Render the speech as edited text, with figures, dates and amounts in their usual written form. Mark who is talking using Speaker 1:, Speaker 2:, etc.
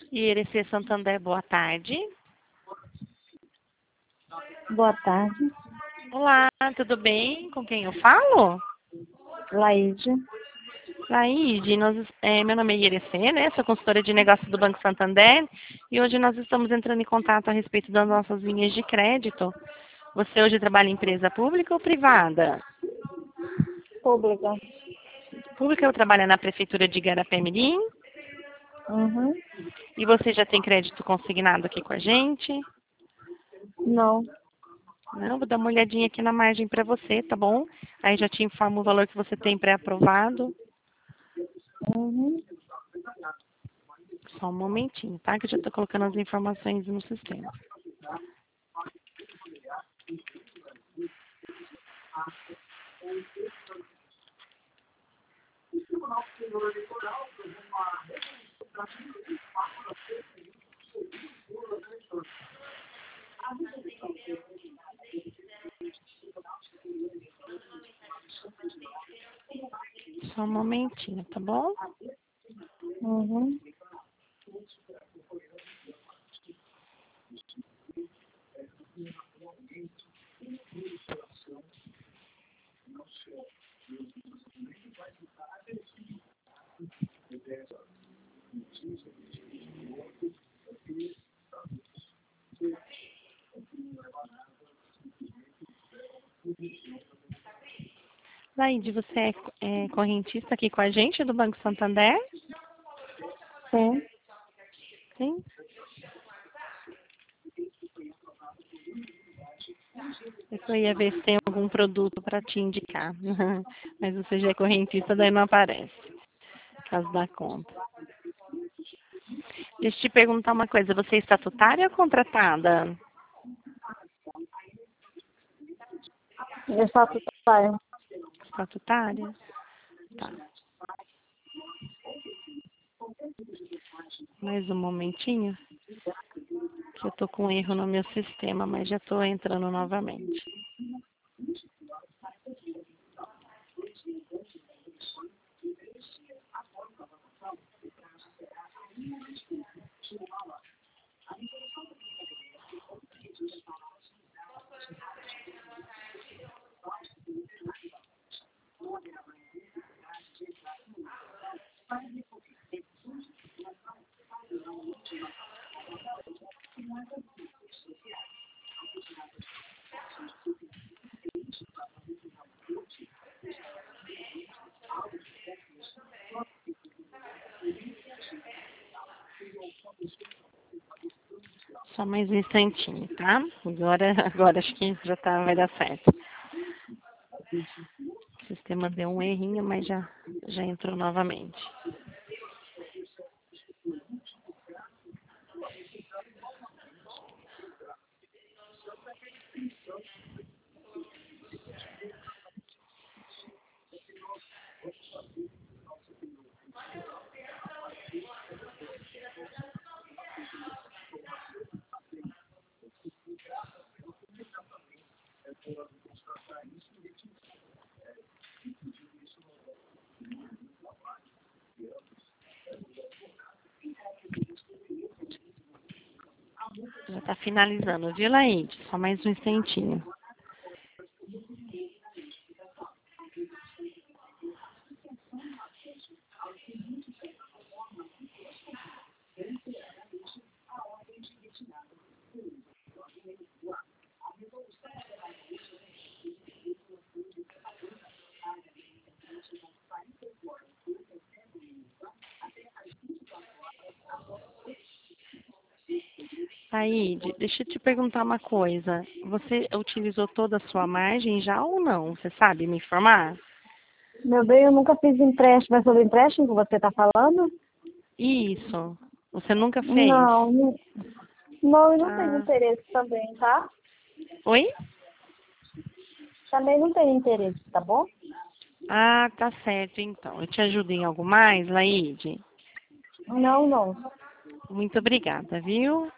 Speaker 1: IRC Santander, boa tarde.
Speaker 2: Boa tarde.
Speaker 1: Olá, tudo bem? Com quem eu falo?
Speaker 2: Laíde.
Speaker 1: Laíde, meu nome é IRC, né? Sou consultora de negócios do Banco Santander e hoje nós estamos entrando em contato a respeito das nossas linhas de crédito. Você hoje trabalha em empresa pública ou privada?
Speaker 2: Pública.
Speaker 1: Pública, eu trabalho na Prefeitura de Igarapé-Mirim.
Speaker 2: Uhum.
Speaker 1: E você já tem crédito consignado aqui com a gente?
Speaker 2: Não.
Speaker 1: Não, vou dar uma olhadinha aqui na margem para você, tá bom? Aí já te informo o valor que você tem pré-aprovado.
Speaker 2: Uhum.
Speaker 1: Só um momentinho, tá? Que eu já estou colocando as informações no sistema. Só um momentinho, tá bom?
Speaker 2: Uhum.
Speaker 1: Laide, você é correntista aqui com a gente do Banco Santander?
Speaker 2: Sim.
Speaker 1: Sim. Eu ia ver se tem algum produto para te indicar. Mas você já é correntista, daí não aparece. Caso da conta. Deixa eu te perguntar uma coisa. Você é estatutária ou contratada?
Speaker 2: Estatutário.
Speaker 1: Estatutária? Tá. Mais um momentinho. Que eu tô com erro no meu sistema, mas já estou entrando novamente. Só mais um instantinho, tá? Agora acho que vai dar certo. O sistema deu um errinho, mas já entrou novamente. Já está finalizando, viu, Laide? Só mais um instantinho. Laide, deixa eu te perguntar uma coisa. Você utilizou toda a sua margem já ou não? Você sabe me informar?
Speaker 2: Meu bem, eu nunca fiz empréstimo. É sobre empréstimo que você está falando?
Speaker 1: Isso. Você nunca fez?
Speaker 2: Não. Não, eu não tenho
Speaker 1: Ah.
Speaker 2: interesse também, tá?
Speaker 1: Oi?
Speaker 2: Também não tenho interesse, tá bom?
Speaker 1: Ah, tá certo, então. Eu te ajudo em algo mais, Laide?
Speaker 2: Não, não.
Speaker 1: Muito obrigada, viu?